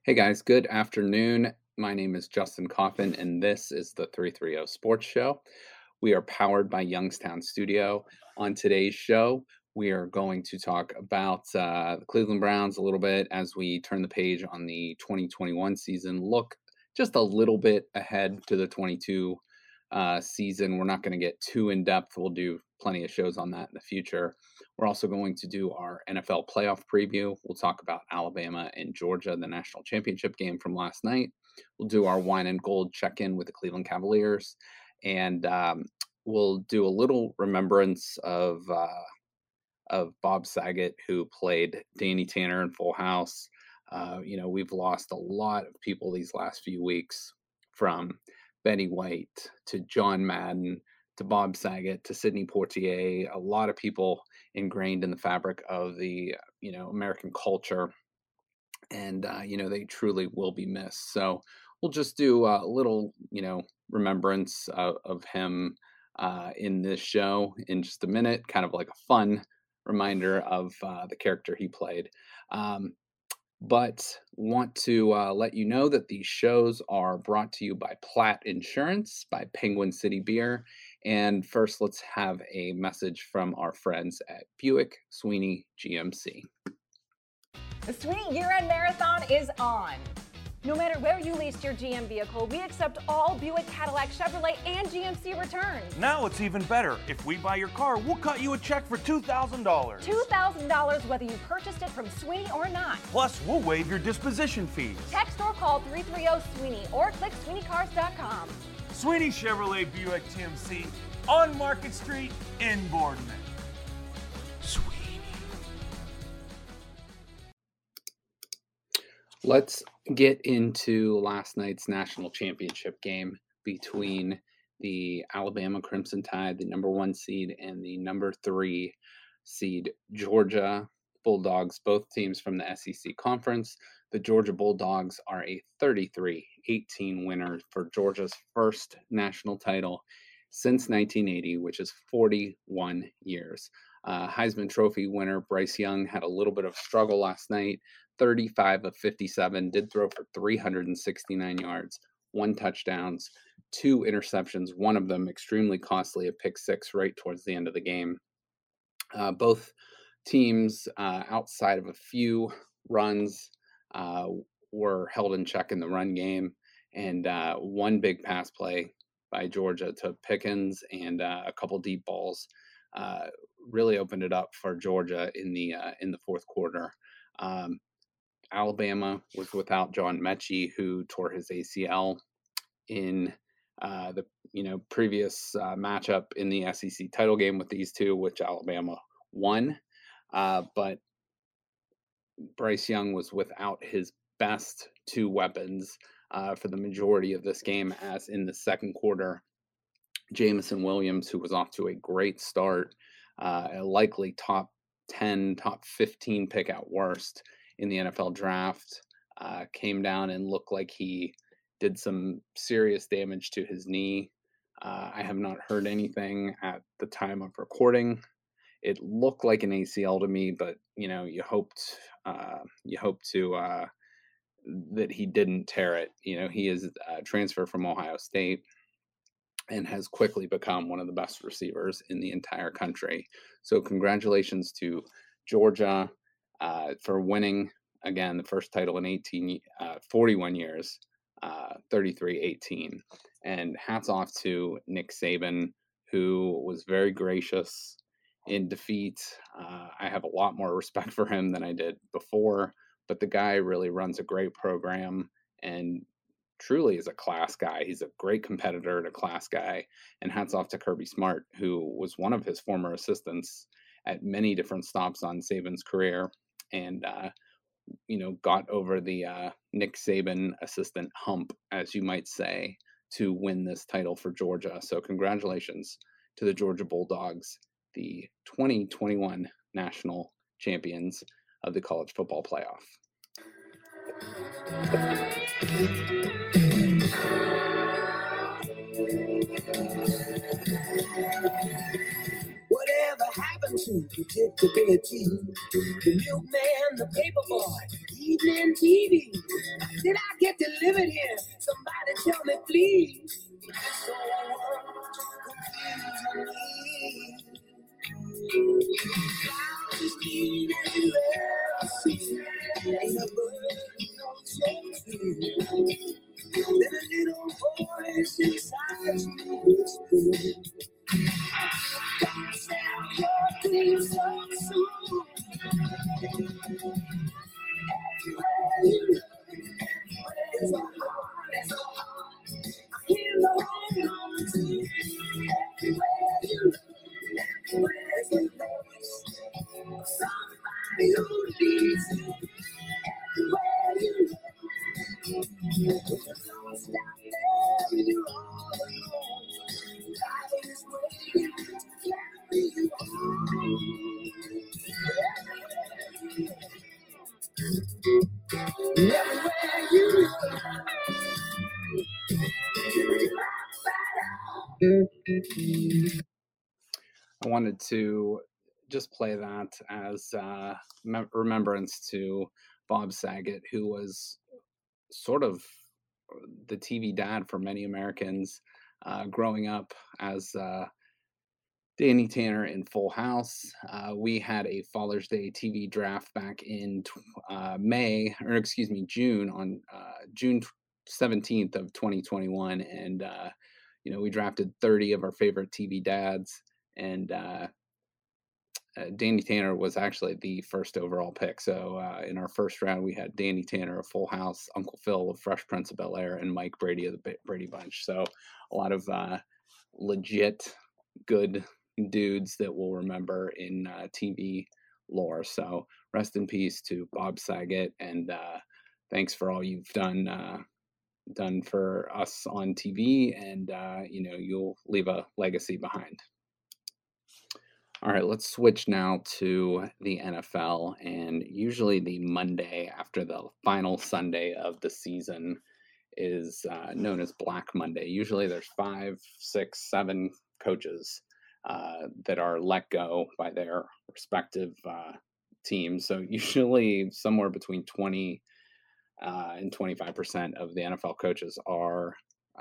Hey guys, good afternoon. My name is Justin Coffin, and this is the 330 Sports Show. We are powered by Youngstown Studio. On today's show, we are going to talk about the Cleveland Browns a little bit as we turn the page on the 2021 season. Look just a little bit ahead to the 22 season. We're not going to get too in depth. We'll do plenty of shows on that in the future. We're also going to do our NFL playoff preview. We'll talk about Alabama and Georgia, the national championship game from last night. We'll do our wine and gold check-in with the Cleveland Cavaliers, and we'll do a little remembrance of Bob Saget, who played Danny Tanner in Full House. We've lost a lot of people these last few weeks, from Betty White to John Madden to Bob Saget to Sidney Poitier. A lot of people ingrained in the fabric of the American culture, and they truly will be missed. So we'll just do a little remembrance of him in this show in just a minute, kind of like a fun reminder of the character he played. But want to let you know that these shows are brought to you by Platt Insurance, by Penguin City Beer. And first, let's have a message from our friends at Buick Sweeney GMC. The Sweeney Year-End Marathon is on. No matter where you lease your GM vehicle, we accept all Buick, Cadillac, Chevrolet, and GMC returns. Now it's even better. If we buy your car, we'll cut you a check for $2,000. $2,000 whether you purchased it from Sweeney or not. Plus, we'll waive your disposition fees. Text or call 330-SWEENEY or click SweeneyCars.com. Sweeney Chevrolet Buick GMC on Market Street in Boardman. Sweeney. Let's get into last night's national championship game between the Alabama Crimson Tide, the number 1 seed, and the number 3 seed Georgia Bulldogs, both teams from the SEC Conference. The Georgia Bulldogs are a 33-18 winner for Georgia's first national title since 1980, which is 41 years. Heisman Trophy winner Bryce Young had a little bit of struggle last night. 35 of 57, did throw for 369 yards, 1 touchdown, 2 interceptions, one of them extremely costly, a pick six right towards the end of the game. Both teams, outside of a few runs, were held in check in the run game, and one big pass play by Georgia to Pickens and a couple deep balls really opened it up for Georgia in the fourth quarter. Alabama was without John Mechie, who tore his ACL in the previous matchup in the SEC title game with these two, which Alabama won. But Bryce Young was without his best 2 weapons for the majority of this game, as in the second quarter, Jameson Williams, who was off to a great start, a likely top 10, top 15 pick at worst in the NFL draft, came down and looked like he did some serious damage to his knee. I have not heard anything at the time of recording. It looked like an ACL to me, but you hoped that he didn't tear it. He is a transfer from Ohio State and has quickly become one of the best receivers in the entire country. So congratulations to Georgia for winning, again, the first title in 41 years, 33-18. And hats off to Nick Saban, who was very gracious in defeat. I have a lot more respect for him than I did before, but the guy really runs a great program and truly is a class guy. He's a great competitor and a class guy. And hats off to Kirby Smart, who was one of his former assistants at many different stops on Saban's career, and got over the Nick Saban assistant hump, as you might say, to win this title for Georgia. So congratulations to the Georgia Bulldogs, the 2021 national champions of the college football playoff. Whatever happened to predictability? The milkman, the paperboy, evening TV. living here? Somebody tell me, please. So clouds as clean as you ever see. Ain't a bird knows so true. Then a little voice inside you whispers, God said you're doing so soon. Everywhere you look, it's so hard, it's so hard. I hear the whole noise. Everywhere you look, there's a voice. Somebody who needs you. Everywhere you look, don't stop there when you're all alone. God is waiting to carry you home. Everywhere you look, I wanted to just play that as remembrance to Bob Saget, who was sort of the TV dad for many Americans growing up as Danny Tanner in Full House. We had a Father's Day TV draft back in June, on June 17th of 2021. And, we drafted 30 of our favorite TV dads. And Danny Tanner was actually the first overall pick. So in our first round, we had Danny Tanner of Full House, Uncle Phil of Fresh Prince of Bel-Air, and Mike Brady of the Brady Bunch. So a lot of legit good dudes that we'll remember in TV lore. So rest in peace to Bob Saget, and thanks for all you've done for us on TV, and you'll leave a legacy behind. All right, let's switch now to the NFL, and usually the Monday after the final Sunday of the season is known as Black Monday. Usually there's 5, 6, 7 coaches that are let go by their respective teams. So usually somewhere between 20 and 25% of the NFL coaches are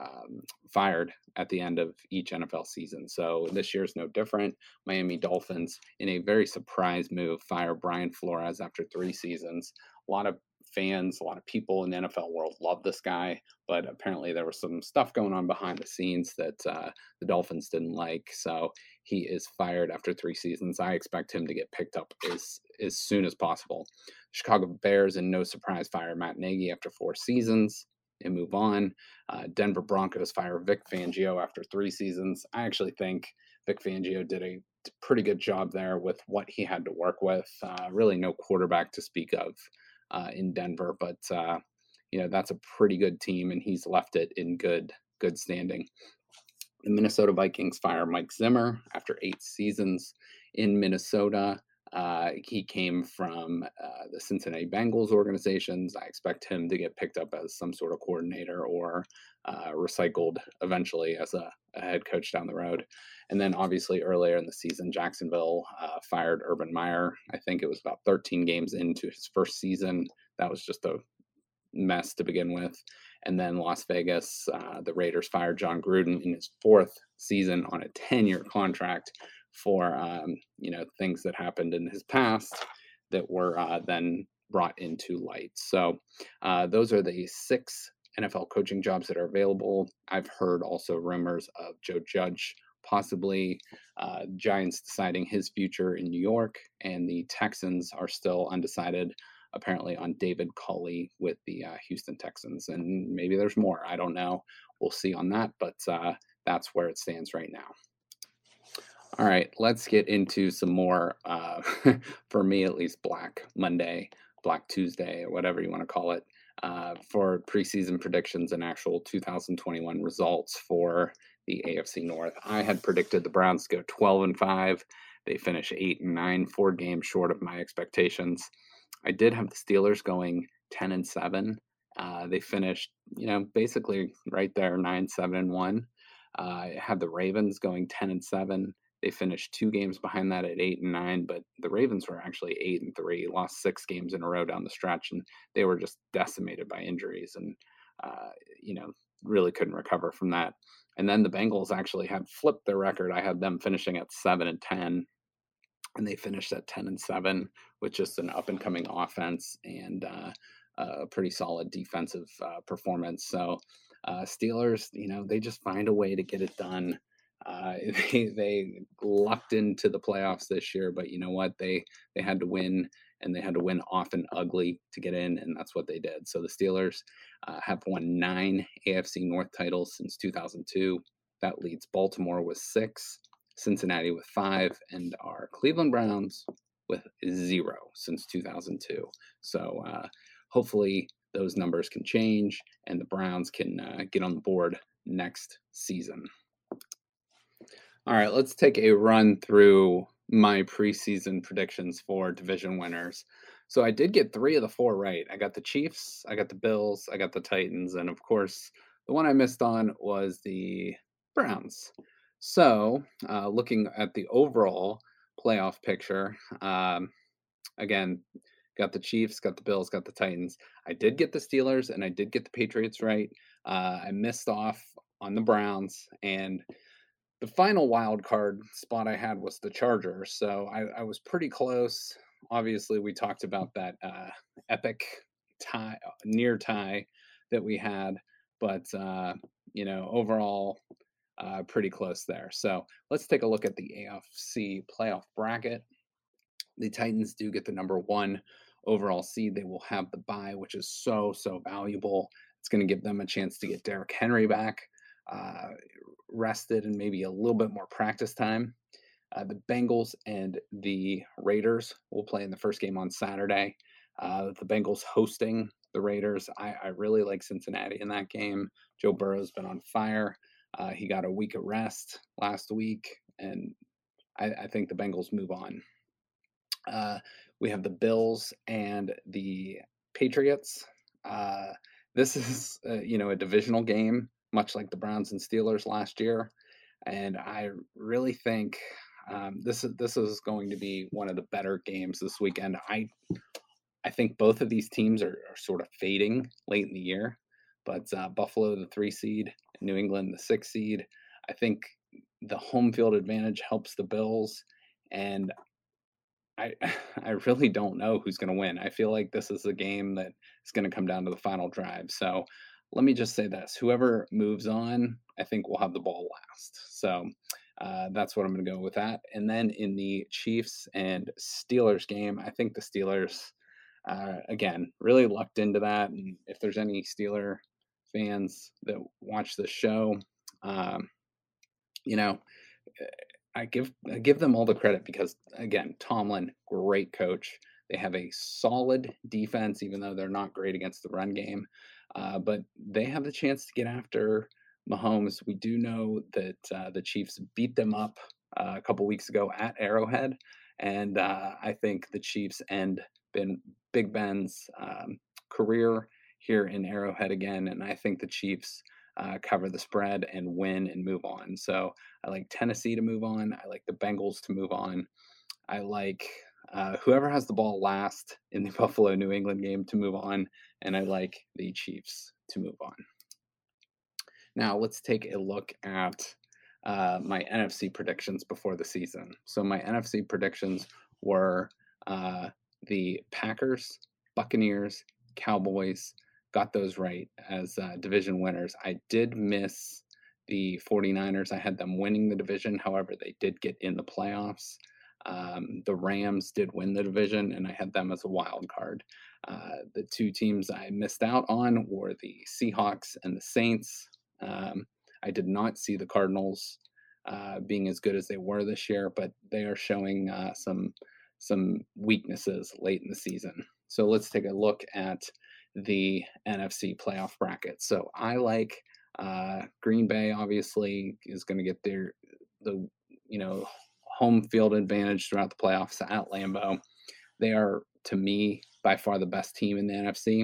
fired at the end of each NFL season. So this year's no different. Miami Dolphins, in a very surprise move, fire Brian Flores after 3 seasons. A lot of fans, a lot of people in the NFL world love this guy, but apparently there was some stuff going on behind the scenes that the Dolphins didn't like. So he is fired after 3 seasons. I expect him to get picked up as soon as possible. Chicago Bears, in no surprise, fire Matt Nagy after 4 seasons and move on. Denver Broncos fire Vic Fangio after 3 seasons. I actually think Vic Fangio did a pretty good job there with what he had to work with. Really no quarterback to speak of in Denver, but that's a pretty good team, and he's left it in good standing. The Minnesota Vikings fire Mike Zimmer after 8 seasons in Minnesota. He came from the Cincinnati Bengals organizations. I expect him to get picked up as some sort of coordinator or recycled eventually as a head coach down the road. And then obviously earlier in the season, Jacksonville fired Urban Meyer. I think it was about 13 games into his first season. That was just a mess to begin with. And then Las Vegas, the Raiders fired John Gruden in his 4th season on a 10-year contract for things that happened in his past that were then brought into light. So those are the 6 NFL coaching jobs that are available. I've heard also rumors of Joe Judge possibly Giants deciding his future in New York, and the Texans are still undecided apparently on David Culley with the Houston Texans, and maybe there's more. I don't know. We'll see on that, but that's where it stands right now. All right, let's get into some more, for me at least, Black Monday, Black Tuesday, or whatever you want to call it, for preseason predictions and actual 2021 results for the AFC North. I had predicted the Browns to go 12-5. They finished 8-9, 4 games short of my expectations. I did have the Steelers going 10-7. They finished, basically right there, 9-7-1. I had the Ravens going 10-7. They finished 2 games behind that at 8-9, but the Ravens were actually 8-3, lost 6 games in a row down the stretch, and they were just decimated by injuries. And you know, really couldn't recover from that. And then the Bengals actually had flipped their record. I had them finishing at 7-10, and they finished at 10-7 with just an up and coming offense and a pretty solid defensive performance. So Steelers, you know, they just find a way to get it done. They lucked into the playoffs this year, but you know what? They had to win, and they had to win often ugly to get in, and that's what they did. So the Steelers have won 9 AFC North titles since 2002. That leads Baltimore with 6, Cincinnati with 5, and our Cleveland Browns with 0 since 2002. So hopefully those numbers can change, and the Browns can get on the board next season. All right, let's take a run through my preseason predictions for division winners. So I did get 3 of the 4 right. I got the Chiefs, I got the Bills, I got the Titans, and of course, the one I missed on was the Browns. So looking at the overall playoff picture, again, got the Chiefs, got the Bills, got the Titans. I did get the Steelers, and I did get the Patriots right. I missed off on the Browns, and the final wild card spot I had was the Chargers, so I was pretty close. Obviously, we talked about that epic tie, near tie that we had, but you know, overall, pretty close there. So let's take a look at the AFC playoff bracket. The Titans do get the number 1 overall seed. They will have the bye, which is so valuable. It's going to give them a chance to get Derrick Henry back. Rested and maybe a little bit more practice time. The Bengals and the Raiders will play in the first game on Saturday. The Bengals hosting the Raiders. I really like Cincinnati in that game. Joe Burrow's been on fire. He got a week of rest last week, and I think the Bengals move on. We have the Bills and the Patriots. This is, you know, a divisional game, much like the Browns and Steelers last year, and I really think this is going to be one of the better games this weekend. I think both of these teams are sort of fading late in the year, but Buffalo, the 3 seed, New England, the 6 seed. I think the home field advantage helps the Bills, and I really don't know who's going to win. I feel like this is a game that is going to come down to the final drive. So let me just say this: whoever moves on, I think will have the ball last. So that's what I'm going to go with that. And then in the Chiefs and Steelers game, I think the Steelers, again, really lucked into that. And if there's any Steeler fans that watch the show, you know, I give them all the credit because, again, Tomlin, great coach. They have a solid defense, even though they're not great against the run game. But they have the chance to get after Mahomes. We do know that the Chiefs beat them up a couple weeks ago at Arrowhead, and I think the Chiefs end Big Ben's career here in Arrowhead again, and I think the Chiefs cover the spread and win and move on. So I like Tennessee to move on. I like the Bengals to move on. I like whoever has the ball last in the Buffalo New England game to move on, and I like the Chiefs to move on. Now let's take a look at my NFC predictions before the season. So my NFC predictions were the Packers, Buccaneers, Cowboys. Got those right as division winners. I did miss the 49ers. I had them winning the division. However, they did get in the playoffs. The Rams did win the division, and I had them as a wild card. The 2 teams I missed out on were the Seahawks and the Saints. I did not see the Cardinals being as good as they were this year, but they are showing some weaknesses late in the season. So let's take a look at the NFC playoff bracket. So I like Green Bay. Obviously, is going to get the home field advantage throughout the playoffs at Lambeau. They are, to me, by far the best team in the NFC.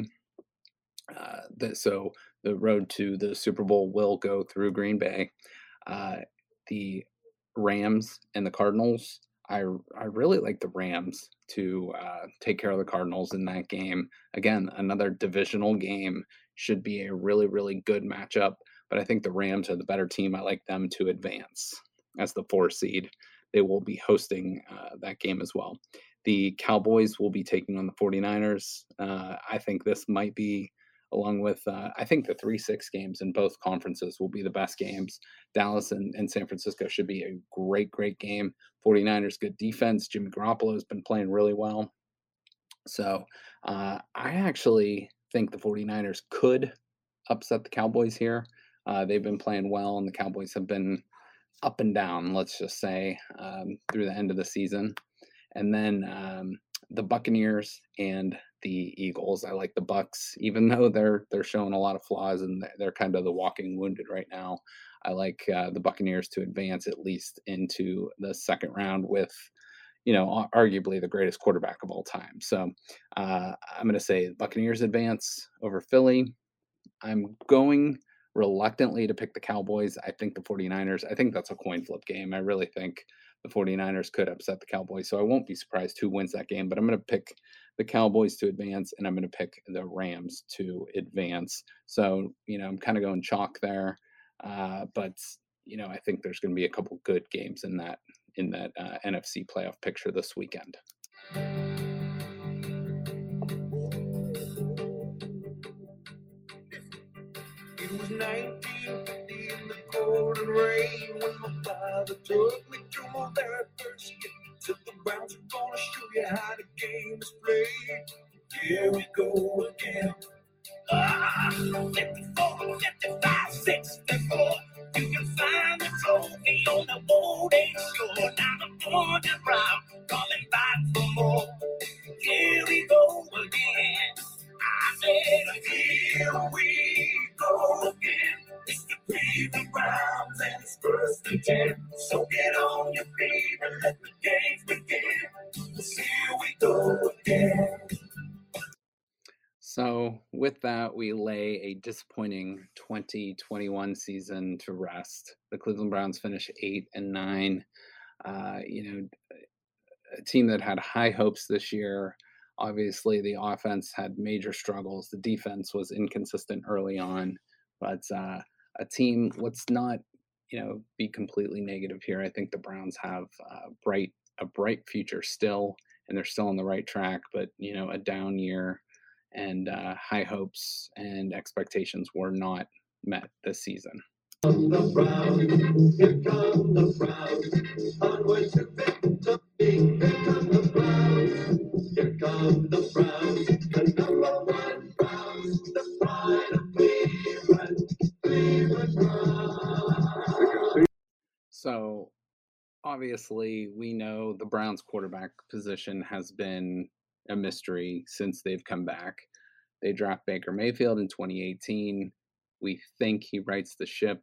So the road to the Super Bowl will go through Green Bay. The Rams and the Cardinals, I really like the Rams to take care of the Cardinals in that game. Again, another divisional game. should be a really, really good matchup. But I think the Rams are the better team. I like them to advance as the 4 seed. They will be hosting that game as well. The Cowboys will be taking on the 49ers. I think this might be, along with, I think the 3-6 games in both conferences will be the best games. Dallas and San Francisco should be a great, great game. 49ers, good defense. Jimmy Garoppolo has been playing really well. So I actually think the 49ers could upset the Cowboys here. They've been playing well, and the Cowboys have been up and down, let's just say, through the end of the season. And then the Buccaneers and the Eagles. I like the Bucks, even though they're showing a lot of flaws and they're kind of the walking wounded right now. I like the Buccaneers to advance at least into the second round with, arguably the greatest quarterback of all time. So I'm going to say Buccaneers advance over Philly. I'm going reluctantly to pick the Cowboys. I think the 49ers, I think that's a coin flip game. I really think the 49ers could upset the Cowboys. So I won't be surprised who wins that game, but I'm going to pick the Cowboys to advance, and I'm going to pick the Rams to advance. So, I'm kind of going chalk there. But I think there's going to be a couple good games in that NFC playoff picture this weekend. It was 1950 in the pouring rain when my father took me to my very first game. Said the Browns are gonna show you how the game is played. Here we go again. 54, 55, 64. You can find the trophy on the old age shore. Now the born and brown coming back for more. Here we go again. I said, here we go again. It's the Cleveland Browns and it's first and 10. So get on your feet and let the games begin. 'Cause here we go again. So with that, we lay a disappointing 2021 season to rest. The Cleveland Browns finish 8-9. A team that had high hopes this year. Obviously, the offense had major struggles. The defense was inconsistent early on, but a team. Let's not, be completely negative here. I think the Browns have a bright future still, and they're still on the right track. But a down year, and high hopes and expectations were not met this season. The Browns, here come the Browns, onward to victory. Here come the Browns, here come the Browns, the number one Browns, the pride of Cleveland Browns. So, obviously, we know the Browns quarterback position has been a mystery since they've come back. They draft Baker Mayfield in 2018. We think he rights the ship.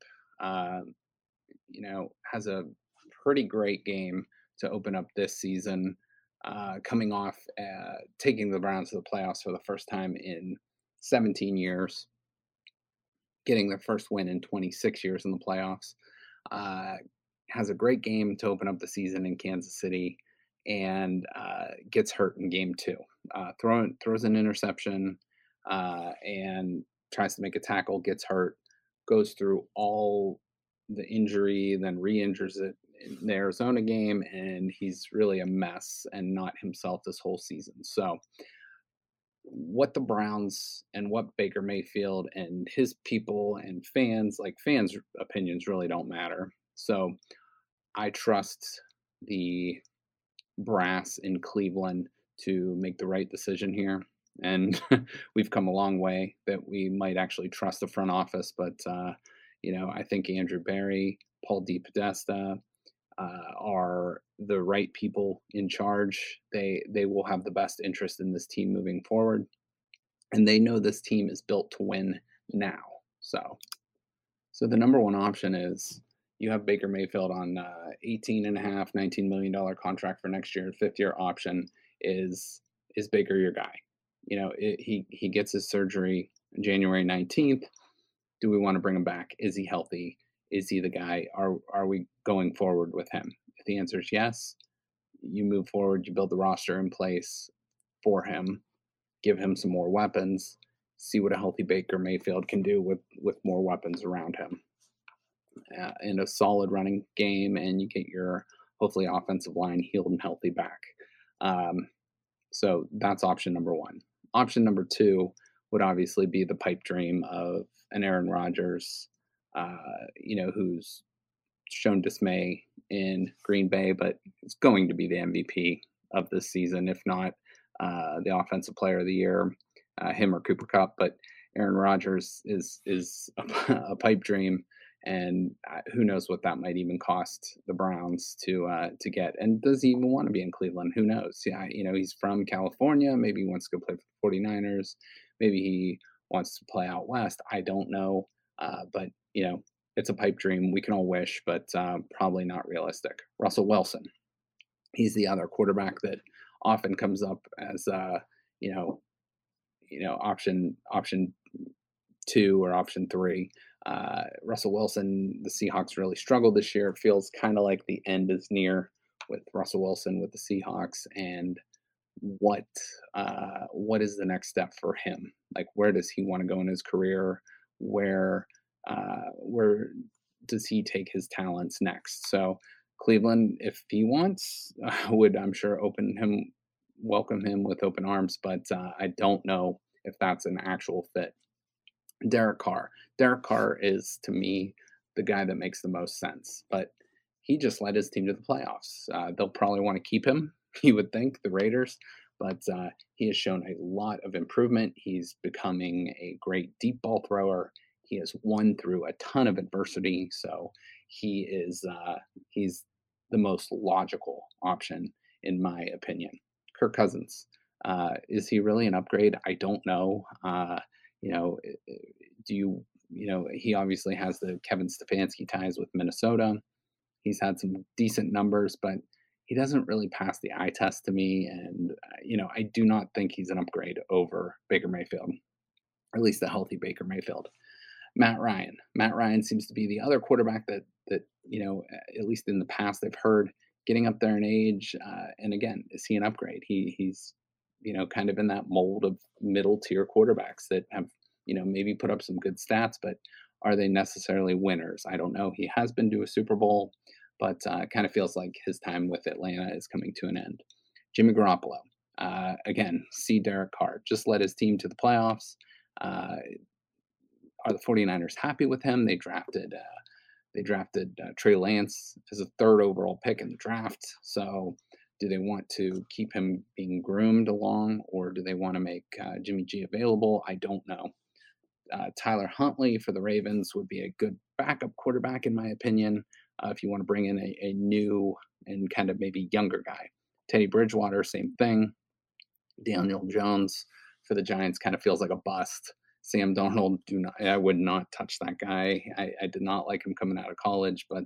Has a pretty great game to open up this season, coming off taking the Browns to the playoffs for the first time in 17 years, getting their first win in 26 years in the playoffs. Has a great game to open up the season in Kansas City, and gets hurt in game 2. Throws an interception and tries to make a tackle, gets hurt, goes through all the injury, then re-injures it in the Arizona game, and he's really a mess and not himself this whole season. So what the Browns and what Baker Mayfield and his people and fans opinions really don't matter. So I trust the brass in Cleveland to make the right decision here. And we've come a long way that we might actually trust the front office. But, I think Andrew Berry, Paul DePodesta are the right people in charge. They will have the best interest in this team moving forward. And they know this team is built to win now. So the number one option is you have Baker Mayfield on $18 million contract for next year, 5th-year option. Is Baker your guy? He gets his surgery January 19th. Do we want to bring him back? Is he healthy? Is he the guy? Are we going forward with him? If the answer is yes, you move forward, you build the roster in place for him, give him some more weapons, see what a healthy Baker Mayfield can do with more weapons around him. And a solid running game, and you get your hopefully offensive line healed and healthy back. So that's option number one. Option number two would obviously be the pipe dream of an Aaron Rodgers, who's shown dismay in Green Bay, but is going to be the MVP of this season, if not the Offensive Player of the Year, him or Cooper Kupp. But Aaron Rodgers is a pipe dream, and who knows what that might even cost the Browns to get. And does he even want to be in Cleveland? Who knows? Yeah, he's from California. Maybe he wants to go play for the 49ers. Maybe he wants to play out west. I don't know. But it's a pipe dream. We can all wish, but probably not realistic. Russell Wilson. He's the other quarterback that often comes up as option 2 or option 3. Russell Wilson, the Seahawks really struggled this year. It feels kind of like the end is near with Russell Wilson with the Seahawks. And what is the next step for him? Like, where does he want to go in his career? Where does he take his talents next? So Cleveland, if he wants, would, I'm sure, welcome him with open arms. But I don't know if that's an actual fit. Derek Carr. Derek Carr is, to me, the guy that makes the most sense. But he just led his team to the playoffs. They'll probably want to keep him, you would think, the Raiders. But he has shown a lot of improvement. He's becoming a great deep ball thrower. He has won through a ton of adversity. So he's the most logical option, in my opinion. Kirk Cousins. Is he really an upgrade? I don't know. He obviously has the Kevin Stefanski ties with Minnesota. He's had some decent numbers, but he doesn't really pass the eye test to me. And, I do not think he's an upgrade over Baker Mayfield, or at least a healthy Baker Mayfield. Matt Ryan. Matt Ryan seems to be the other quarterback that at least in the past I've heard getting up there in age. And again, is he an upgrade? He's kind of in that mold of middle tier quarterbacks that have, maybe put up some good stats, but are they necessarily winners? I don't know. He has been to a Super Bowl, but it kind of feels like his time with Atlanta is coming to an end. Jimmy Garoppolo. Again, see Derek Carr. Just led his team to the playoffs. Are the 49ers happy with him? They drafted Trey Lance as a 3rd overall pick in the draft. So do they want to keep him being groomed along, or do they want to make Jimmy G available? I don't know. Tyler Huntley for the Ravens would be a good backup quarterback, in my opinion, if you want to bring in a new and kind of maybe younger guy. Teddy Bridgewater, same thing. Daniel Jones for the Giants kind of feels like a bust. Sam Darnold, I would not touch that guy. I did not like him coming out of college, but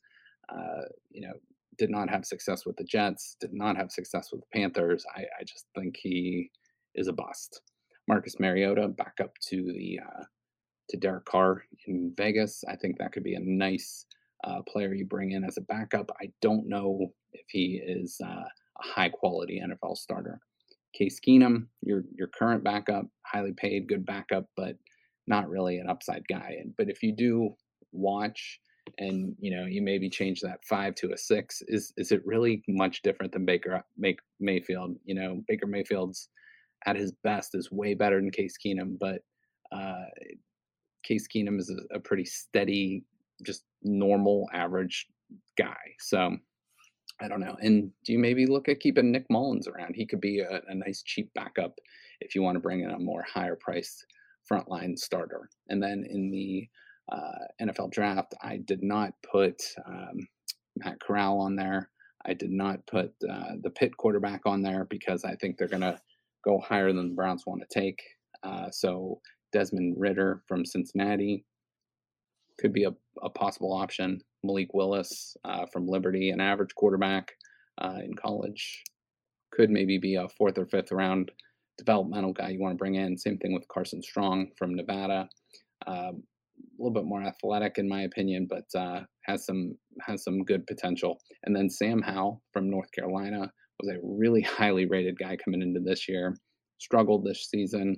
did not have success with the Jets, did not have success with the Panthers. I just think he is a bust. Marcus Mariota back up to Derek Carr in Vegas. I think that could be a nice player you bring in as a backup. I don't know if he is a high quality NFL starter. Case Keenum, your current backup, highly paid, good backup, but not really an upside guy. But if you do watch and you maybe change that 5 to a 6, is it really much different than Baker Mayfield? Baker Mayfield's at his best is way better than Case Keenum, but Case Keenum is a pretty steady, just normal average guy. So I don't know. And do you maybe look at keeping Nick Mullins around? He could be a nice cheap backup if you want to bring in a more higher priced frontline starter. And then in the NFL draft, I did not put Matt Corral on there. I did not put the Pitt quarterback on there because I think they're going to go higher than the Browns want to take. So Desmond Ridder from Cincinnati could be a possible option. Malik Willis from Liberty, an average quarterback in college, could maybe be a 4th or 5th round developmental guy you want to bring in. Same thing with Carson Strong from Nevada. A little bit more athletic in my opinion, but has some good potential. And then Sam Howell from North Carolina was a really highly rated guy coming into this year. Struggled this season.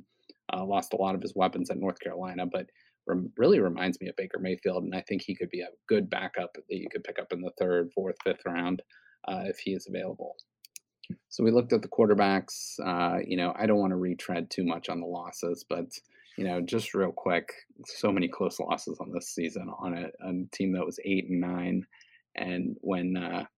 Lost a lot of his weapons at North Carolina, but really reminds me of Baker Mayfield, and I think he could be a good backup that you could pick up in the third, fourth, fifth round if he is available. So we looked at the quarterbacks. I don't want to retread too much on the losses, but just real quick, so many close losses on this season on a team that was 8-9, and when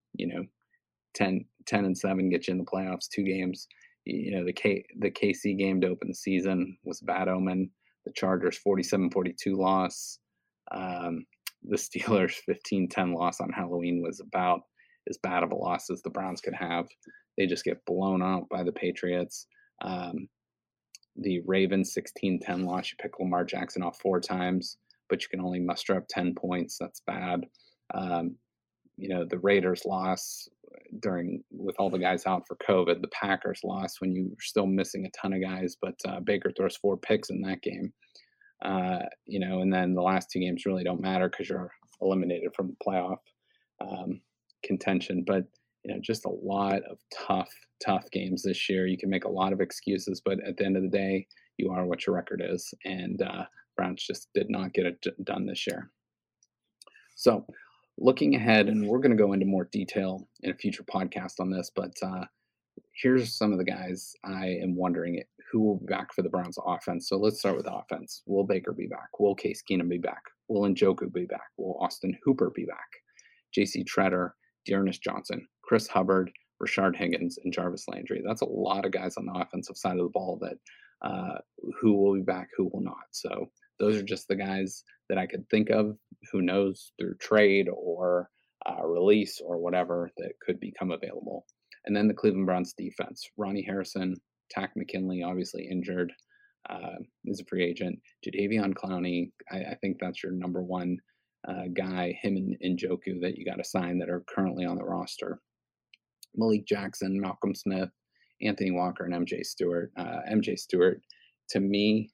10-7 get you in the playoffs, 2 games. The KC game to open the season was a bad omen. The Chargers 47-42 loss. The Steelers 15-10 loss on Halloween was about as bad of a loss as the Browns could have. They just get blown out by the Patriots. The Ravens 16-10 loss. You pick Lamar Jackson off 4 times, but you can only muster up 10 points. That's bad. The Raiders loss with all the guys out for COVID. The Packers lost when you were still missing a ton of guys, but Baker throws 4 picks in that game. And then the last 2 games really don't matter because you're eliminated from the playoff contention. But just a lot of tough games this year. You can make a lot of excuses, but at the end of the day, you are what your record is, and Browns just did not get it done this year. So looking ahead, and we're going to go into more detail in a future podcast on this, but here's some of the guys I am wondering who will be back for the Browns offense. So let's start with offense. Will Baker be back? Will Case Keenum be back? Will Njoku be back? Will Austin Hooper be back? J.C. Treader, Dearness Johnson, Chris Hubbard, Rashard Higgins, and Jarvis Landry. That's a lot of guys on the offensive side of the ball that who will be back, who will not. So those are just the guys that I could think of. Who knows, through trade or release or whatever, that could become available. And then the Cleveland Browns defense. Ronnie Harrison, Tack McKinley, obviously injured, is a free agent. Jadeveon Clowney, I think that's your number one guy, him and Njoku, that you got to sign that are currently on the roster. Malik Jackson, Malcolm Smith, Anthony Walker, and MJ Stewart. MJ Stewart, to me,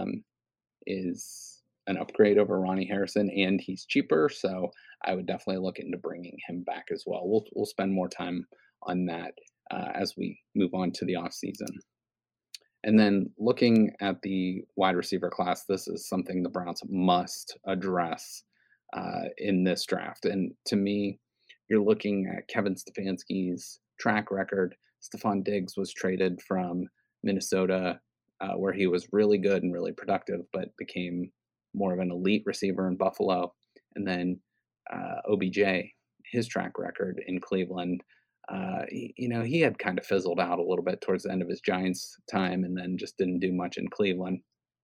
is an upgrade over Ronnie Harrison, and he's cheaper, so I would definitely look into bringing him back as well. We'll spend more time on that as we move on to the offseason. And then looking at the wide receiver class, this is something the Browns must address in this draft. And to me, you're looking at Kevin Stefanski's track record. Stephon Diggs was traded from Minnesota, where he was really good and really productive, but became more of an elite receiver in Buffalo. And then OBJ, his track record in Cleveland, he had kind of fizzled out a little bit towards the end of his Giants time and then just didn't do much in Cleveland.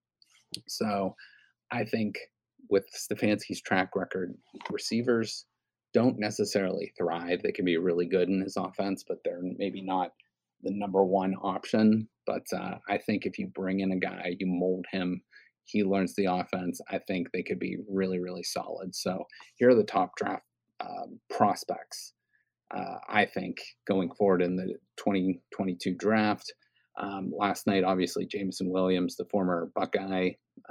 So I think with Stefanski's track record, receivers don't necessarily thrive. They can be really good in his offense, but they're maybe not the number one option. But I think if you bring in a guy, you mold him, he learns the offense, I think they could be really, really solid. So here are the top draft prospects, I think, going forward in the 2022 draft. Last night, obviously, Jameson Williams, the former Buckeye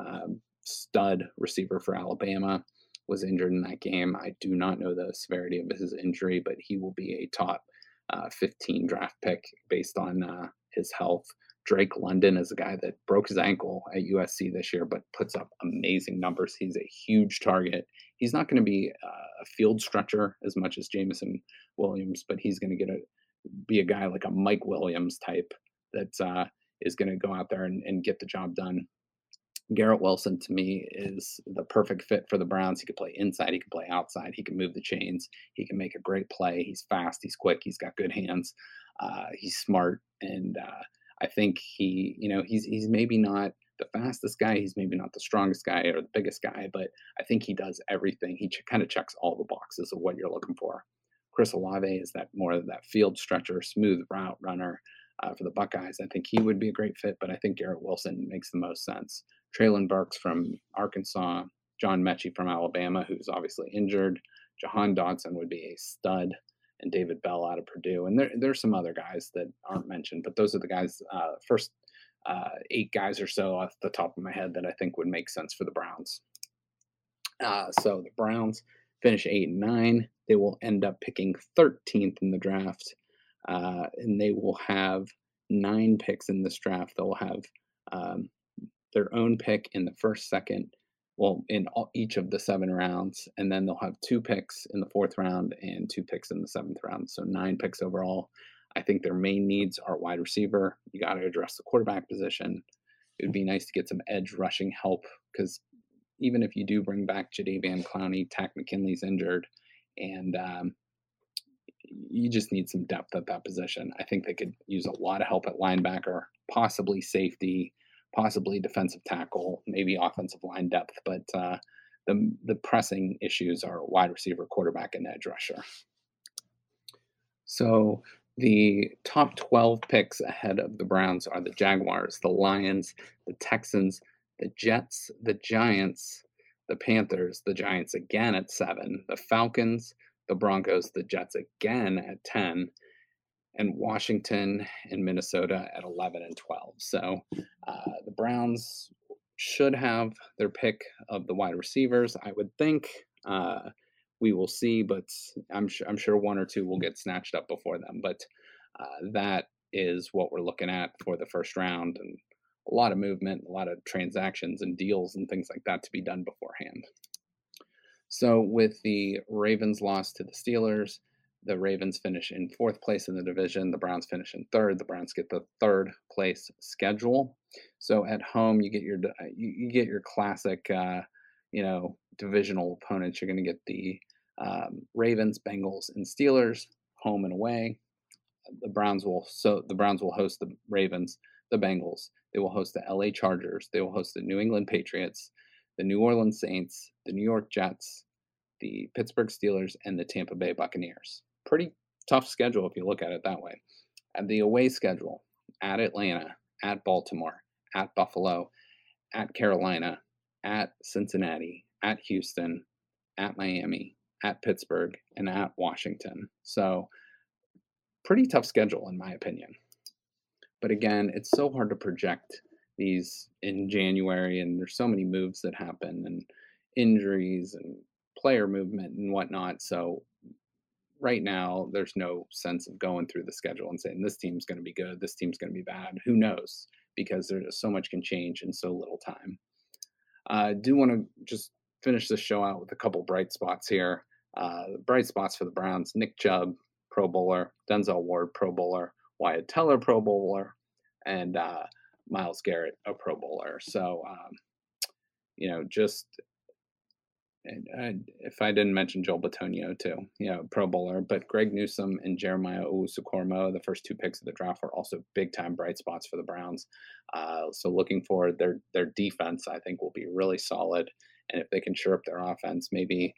stud receiver for Alabama, was injured in that game. I do not know the severity of his injury, but he will be a top 15 draft pick based on his health. Drake London is a guy that broke his ankle at USC this year, but puts up amazing numbers. He's a huge target. He's not going to be a field stretcher as much as Jameson Williams, but he's going to be a guy like a Mike Williams type that is going to go out there and get the job done. Garrett Wilson, to me, is the perfect fit for the Browns. He can play inside. He can play outside. He can move the chains. He can make a great play. He's fast. He's quick. He's got good hands. He's smart. And I think he's maybe not the fastest guy. He's maybe not the strongest guy or the biggest guy, but I think he does everything. He kind of checks all the boxes of what you're looking for. Chris Olave is more of that field stretcher, smooth route runner for the Buckeyes. I think he would be a great fit, but I think Garrett Wilson makes the most sense. Treylon Burks from Arkansas, John Mechie from Alabama, who's obviously injured. Jahan Dotson would be a stud, and David Bell out of Purdue. And there's some other guys that aren't mentioned, but those are the guys, first 8 guys or so off the top of my head that I think would make sense for the Browns. So the Browns finish 8-9. They will end up picking 13th in the draft, and they will have 9 picks in this draft. They'll have their own pick in the first, second, well, in each of the 7 rounds, and then they'll have 2 picks in the 4th round and 2 picks in the 7th round. So 9 picks overall. I think their main needs are wide receiver. You got to address the quarterback position. It would be nice to get some edge rushing help, because even if you do bring back Jadeveon Clowney, Takk McKinley's injured, and you just need some depth at that position. I think they could use a lot of help at linebacker, possibly safety, possibly defensive tackle, maybe offensive line depth. But the pressing issues are wide receiver, quarterback, and edge rusher. So the top 12 picks ahead of the Browns are the Jaguars, the Lions, the Texans, the Jets, the Giants, the Panthers, the Giants again at 7, the Falcons, the Broncos, the Jets again at 10, and Washington and Minnesota at 11 and 12. So the Browns should have their pick of the wide receivers, I would think. We will see, but I'm sure 1 or 2 will get snatched up before them. But that is what we're looking at for the first round, and a lot of movement, a lot of transactions and deals and things like that to be done beforehand. So with the Ravens loss to the Steelers, the Ravens finish in 4th place in the division. The Browns finish in 3rd. The Browns get the 3rd place schedule. So at home, you get your classic, divisional opponents. You're going to get the Ravens, Bengals, and Steelers home and away. The Browns will host the Ravens, the Bengals. They will host the LA Chargers. They will host the New England Patriots, the New Orleans Saints, the New York Jets, the Pittsburgh Steelers, and the Tampa Bay Buccaneers. Pretty tough schedule if you look at it that way. And the away schedule: at Atlanta, at Baltimore, at Buffalo, at Carolina, at Cincinnati, at Houston, at Miami, at Pittsburgh, and at Washington. So pretty tough schedule in my opinion. But again, it's so hard to project these in January, and there's so many moves that happen, and injuries and player movement and whatnot. So right now, there's no sense of going through the schedule and saying this team's going to be good, this team's going to be bad. Who knows? Because there's so much can change in so little time. I do want to just finish the show out with a couple bright spots here. Bright spots for the Browns: Nick Chubb, Pro Bowler; Denzel Ward, Pro Bowler; Wyatt Teller, Pro Bowler; and Myles Garrett, a Pro Bowler. So, and if I didn't mention Joel Bitonio too, Pro Bowler. But Greg Newsome and Jeremiah Owusu-Koramoah, the first 2 picks of the draft, were also big-time bright spots for the Browns. So looking forward, their defense, I think, will be really solid. And if they can shore up their offense, maybe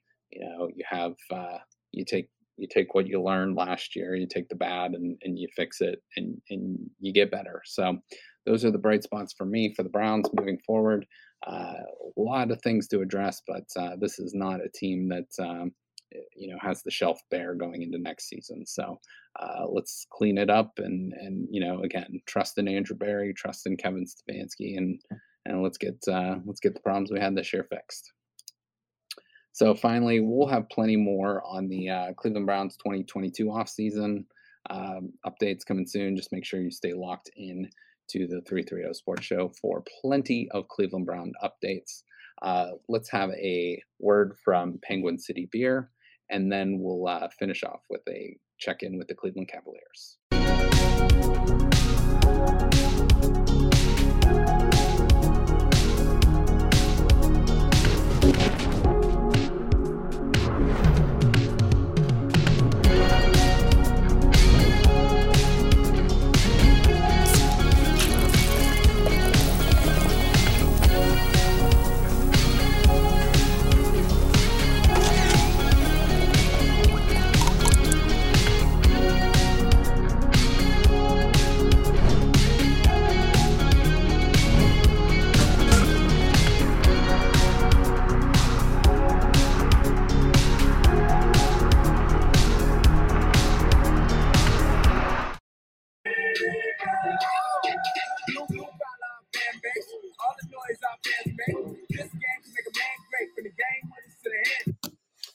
you take what you learned last year, you take the bad and you fix it, and you get better. So those are the bright spots for me for the Browns moving forward. A lot of things to address, but this is not a team that has the shelf bare going into next season. So let's clean it up and again, trust in Andrew Berry, trust in Kevin Stefanski, and let's get the problems we had this year fixed. So finally, we'll have plenty more on the Cleveland Browns 2022 offseason updates coming soon. Just make sure you stay locked in to the 330 Sports Show for plenty of Cleveland Brown updates. Let's have a word from Penguin City Beer, and then we'll finish off with a check-in with the Cleveland Cavaliers.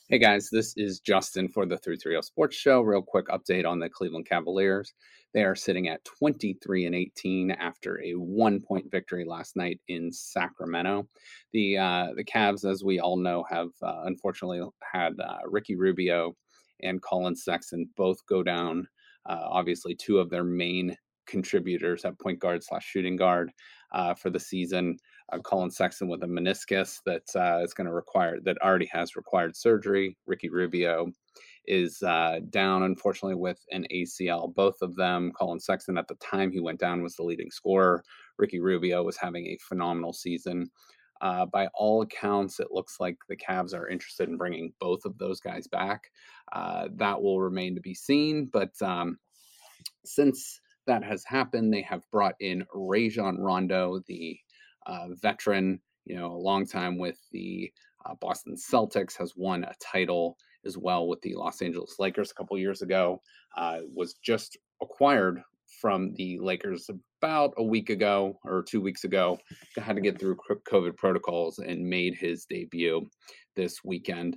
Hey guys, this is Justin for the 330 Sports Show. Real quick update on the Cleveland Cavaliers. They are sitting at 23-18 after a 1-point victory last night in Sacramento. The Cavs, as we all know, have unfortunately had Ricky Rubio and Colin Sexton both go down. Obviously, two of their main contributors at point guard / shooting guard for the season. Colin Sexton with a meniscus that is going to require, that already has required surgery. Ricky Rubio is down, unfortunately, with an ACL. Both of them, Colin Sexton at the time he went down was the leading scorer. Ricky Rubio was having a phenomenal season. By all accounts, it looks like the Cavs are interested in bringing both of those guys back. That will remain to be seen, but since that has happened, they have brought in Rajon Rondo, the veteran, a long time with the Boston Celtics, has won a title as well with the Los Angeles Lakers a couple years ago, was just acquired from the Lakers about a week ago or 2 weeks ago, had to get through COVID protocols and made his debut this weekend.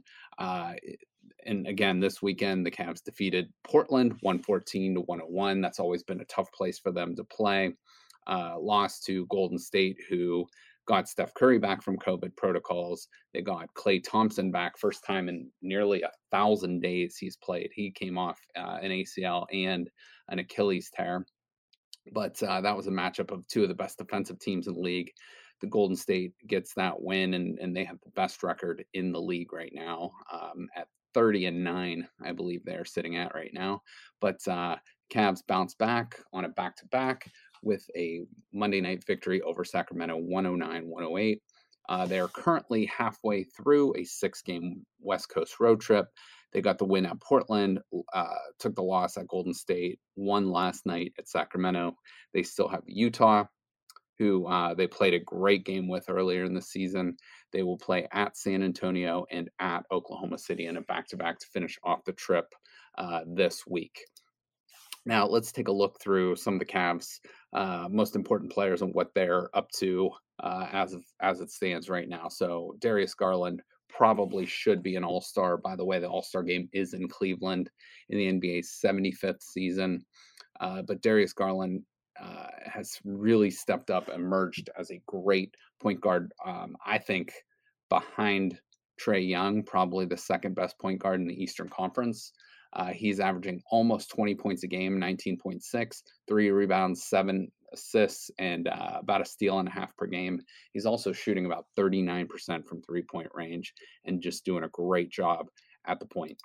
And again, this weekend, the Cavs defeated Portland 114-101. That's always been a tough place for them to play. Lost to Golden State, who got Steph Curry back from COVID protocols. They got Klay Thompson back, first time in nearly 1,000 days he's played. He came off an ACL and an Achilles tear. But that was a matchup of two of the best defensive teams in the league. The Golden State gets that win, and they have the best record in the league right now at 30-9, I believe they're sitting at right now. But Cavs bounce back on a back-to-back with a Monday night victory over Sacramento, 109-108. They're currently halfway through a 6-game West Coast road trip. They got the win at Portland, took the loss at Golden State, won last night at Sacramento. They still have Utah, who they played a great game with earlier in the season. They will play at San Antonio and at Oklahoma City in a back-to-back to finish off the trip this week. Now, let's take a look through some of the Cavs' most important players and what they're up to as it stands right now. So Darius Garland probably should be an all-star. By the way, the all-star game is in Cleveland in the NBA's 75th season. But Darius Garland has really stepped up, emerged as a great point guard. I think behind Trae Young, probably the second best point guard in the Eastern Conference. He's averaging almost 20 points a game, 19.6, 3 rebounds, 7 assists, and about a steal and a half per game. He's also shooting about 39% from three-point range and just doing a great job at the point.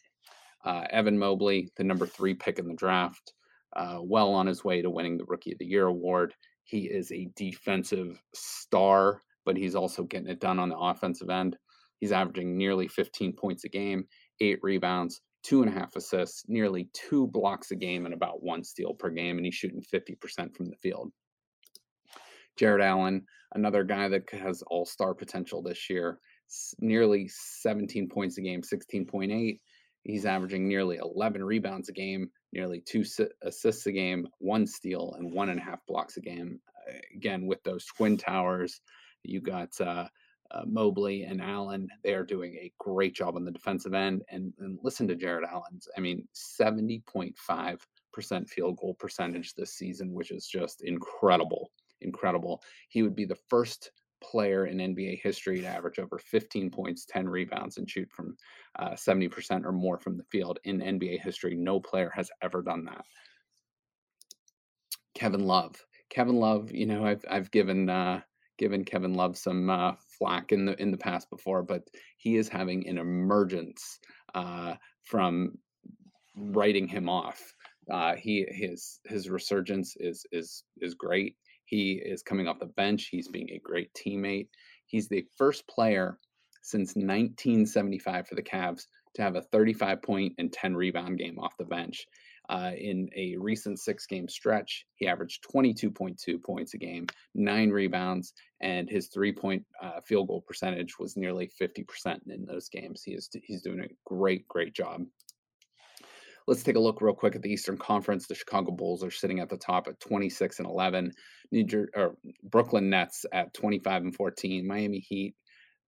Evan Mobley, the number 3 pick in the draft, well on his way to winning the Rookie of the Year award. He is a defensive star, but he's also getting it done on the offensive end. He's averaging nearly 15 points a game, 8 rebounds, 2.5 assists, nearly 2 blocks a game, and about 1 steal per game, and he's shooting 50% from the field. Jared Allen, another guy that has all-star potential this year, nearly 17 points a game, 16.8. He's averaging nearly 11 rebounds a game, nearly 2 assists a game, 1 steal, and 1.5 blocks a game. Again, with those twin towers, you got Mobley and Allen. They are doing a great job on the defensive end. And listen to Jared Allen's, 70.5% field goal percentage this season, which is just incredible. Incredible. He would be the first player in NBA history to average over 15 points, 10 rebounds, and shoot from 70% or more from the field. In NBA history, no player has ever done that. Kevin Love, I've given Kevin Love some flack in the past before, but he is having an emergence from writing him off. His resurgence is great. He is coming off the bench. He's being a great teammate. He's the first player since 1975 for the Cavs to have a 35-point and 10 rebound game off the bench. In a recent 6-game stretch, he averaged 22.2 points a game, 9 rebounds, and his 3-point field goal percentage was nearly 50% in those games. He's doing a great job. Let's take a look real quick at the Eastern Conference. The Chicago Bulls are sitting at the top at 26-11. Brooklyn Nets at 25-14. Miami Heat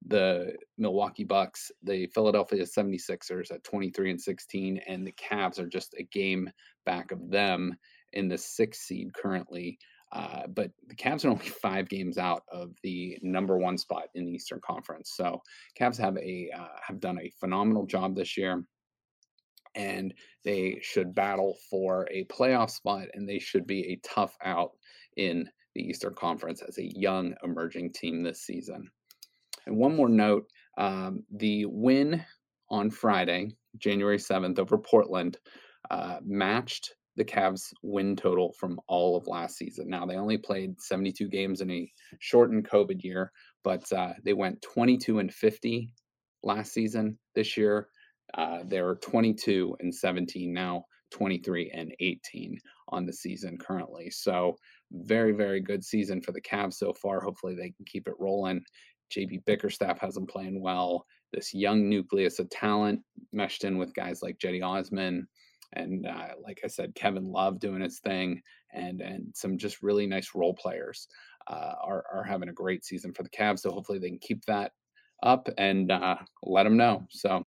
the Milwaukee Bucks, the Philadelphia 76ers at 23-16, and the Cavs are just a game back of them in the 6th seed currently. But the Cavs are only 5 games out of the number 1 spot in the Eastern Conference. So Cavs have done a phenomenal job this year, and they should battle for a playoff spot, and they should be a tough out in the Eastern Conference as a young emerging team this season. And one more note, the win on Friday, January 7th over Portland, matched the Cavs win total from all of last season. Now, they only played 72 games in a shortened COVID year, but they went 22-50 last season. This year, they're 22-17, now 23-18 on the season currently. So very, very good season for the Cavs so far. Hopefully they can keep it rolling. JB Bickerstaff has them playing well. This young nucleus of talent meshed in with guys like Jetty Osman and, like I said, Kevin Love doing his thing, and some just really nice role players are having a great season for the Cavs. So hopefully they can keep that up and let them know. So